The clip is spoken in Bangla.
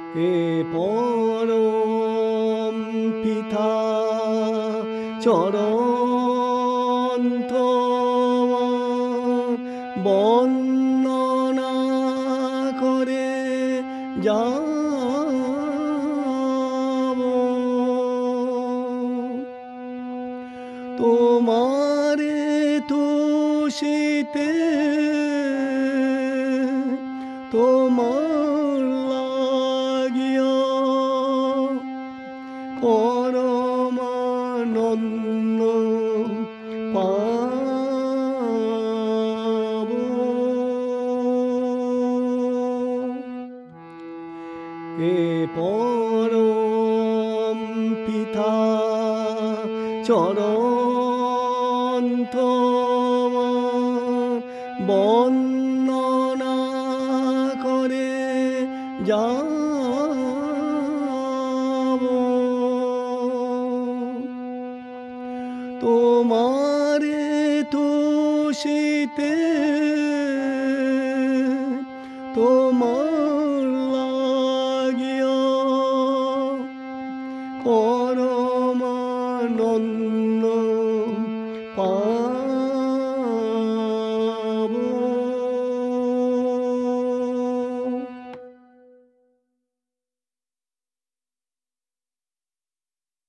হে পরম পিতা চরণ তোমার বন্দনা করে যাব তোমারে তুষিতে তোমার লাগিয়া পরমানন্দ পাব। হে পরম পিতা চরণ তোমার বন্দনা করে যাব তোমারে তুষিতে তোমার